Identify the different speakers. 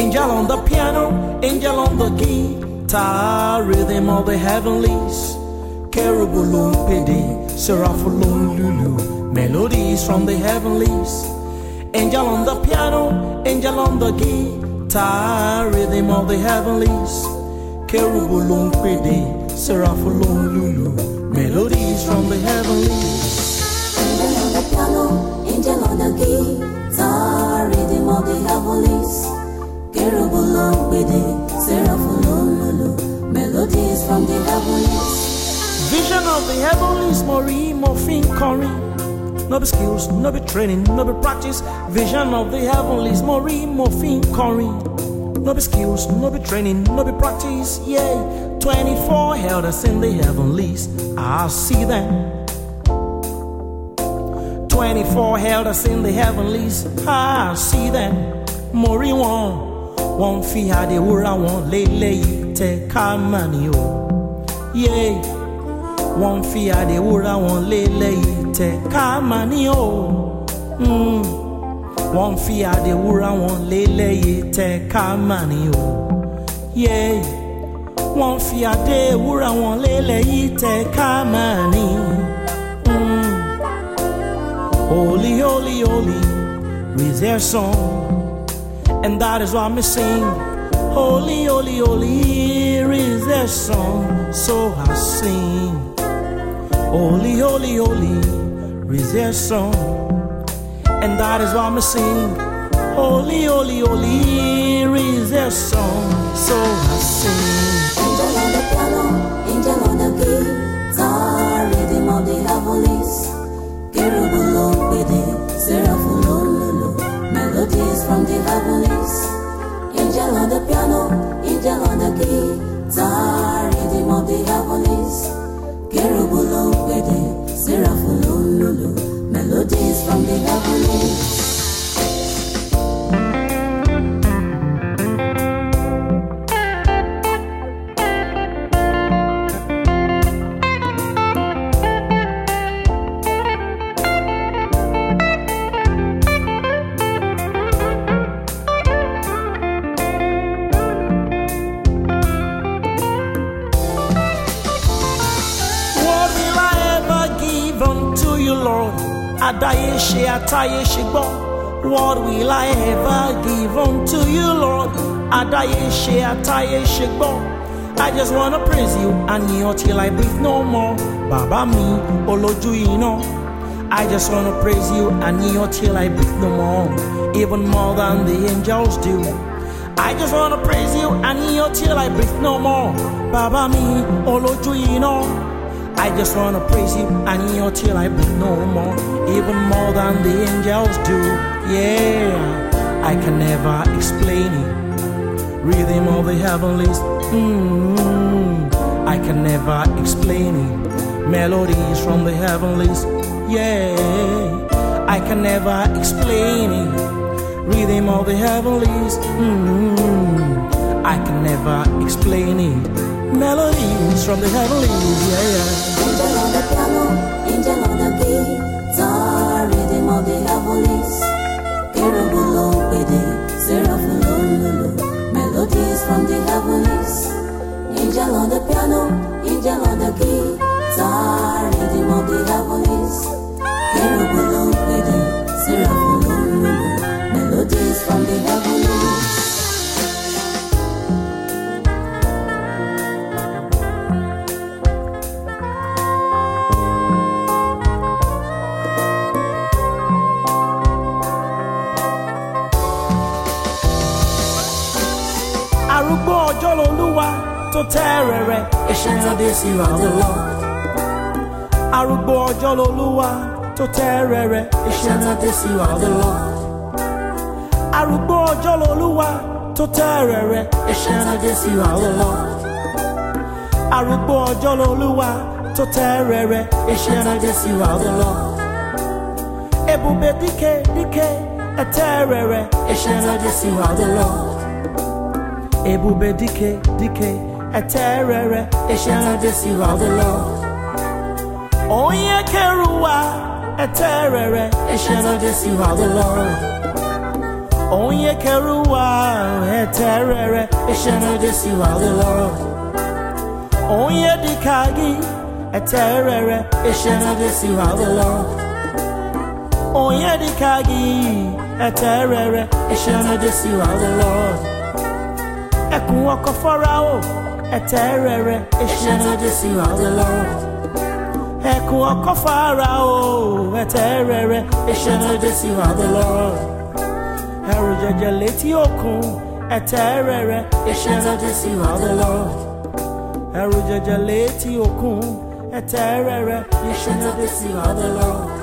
Speaker 1: Angel on the piano, angel on the guitar, rhythm of the heavenlies. Cherubim, pede, seraphim, lulu, melodies from the heavenlies. Angel on the piano, angel on the guitar, rhythm of the heavenlies. Cherubim, pede, seraphim, lulu, melodies from the heavenlies.
Speaker 2: Angel on the piano, angel on the guitar, rhythm of the heavenlies. Cherubim, pede, seraphim, lulu, melodies from the heavenlies.
Speaker 1: Vision of the heavenlies, Mori, morphine, Corin. No be skills, no be training, no be practice. Vision of the heavenlies, Mori, morphine, Corin. No be skills, no be training, no be practice. Yeah, 24 elders in the heavenlies, I see them. 24 elders in the heavenlies, I see them. Mori one fi hade ura one lele te kamanio. Yeah. One fear de ura one lele ite kamanio. One fear de ura one lele ite kamanio. Yeah. One fear de ura one lele ite kamani. Holy, holy, holy is their song, and that is why me sing. Holy, holy, holy is their song, so I sing. Holy, holy, holy is their song, and that is why I sing. Holy, holy, holy is their song, so I sing.
Speaker 2: Angel on the piano, angel on the guitar, rhythm of the heavenlies. Cherubim, pede, seraphim, lulu, melodies from the heavenlies. Angel on the piano, angel on the guitar, rhythm of the heavenlies. Cherubim, pede, seraphim, lulu, melodies from the heavenlies.
Speaker 1: Lord, Adayeshe Atayeshigbo. What will I ever give unto you, Lord? Adayeshe Atayeshigbo. I just wanna praise you and you till I breathe no more. Baba mi Oloju ino. I just wanna praise you and you till I breathe no more, even more than the angels do. I just wanna praise you and you till I breathe no more. Baba mi Oloju ino. I just wanna praise you and you till I breathe no more, even more than the angels do. Yeah, I can never explain it. Rhythm of the heavenlies, I can never explain it. Melodies from the heavenlies, yeah, I can never explain it. Rhythm of the heavenlies, I can never explain it. Melodies from the heavenlies, yeah.
Speaker 2: Angel on the piano, angel on the guitar, rhythm of the heavenlies. Cherubim, pede, seraphim, lulu, melodies from the heavenlies. Angel on the piano, angel on the guitar, rhythm of the heavenlies. Cherubim, pede, seraphim, lulu, melodies from the heavenlies.
Speaker 1: Arúgbó ọjọ́ l'Olúwa tó tẹ́ rẹ̀rẹ̀, iṣẹ́ dé sí wa the Lord. Arúgbó ọjọ́ l'Olúwa tó tẹ́ rẹ̀rẹ̀, iṣẹ́ dé sí wa the Lord. Arúgbó ọjọ́ l'Olúwa tó tẹ́ rẹ̀rẹ̀, iṣẹ́ dé sí wa the Lord. Arúgbó ọjọ́ l'Olúwa tó tẹ́ rẹ̀rẹ̀, iṣẹ́ dé sí wa the Lord. Ebube dike dike ẹ̀tẹ́ rẹ̀rẹ̀, iṣẹ́ dé sí wa the Lord. Ebube dike dike eterere ishana desi wa the Lord. Onye keruwa eterere ishana desi wa the Lord. Onye keruwa eterere ishenodesi wa the Lord. Onye dikagi eterere ishenodesi wa the Lord. Onye dikagi eterere ishenodesi wa the Lord. Ekun oko farao eterere ishenodesi wa the Lord. Ekun oko farao eterere ishenodesi wa the Lord. Erujeje leti okun eterere ishenodesi wa the Lord. Erujeje leti okun eterere ishenodesi wa the Lord.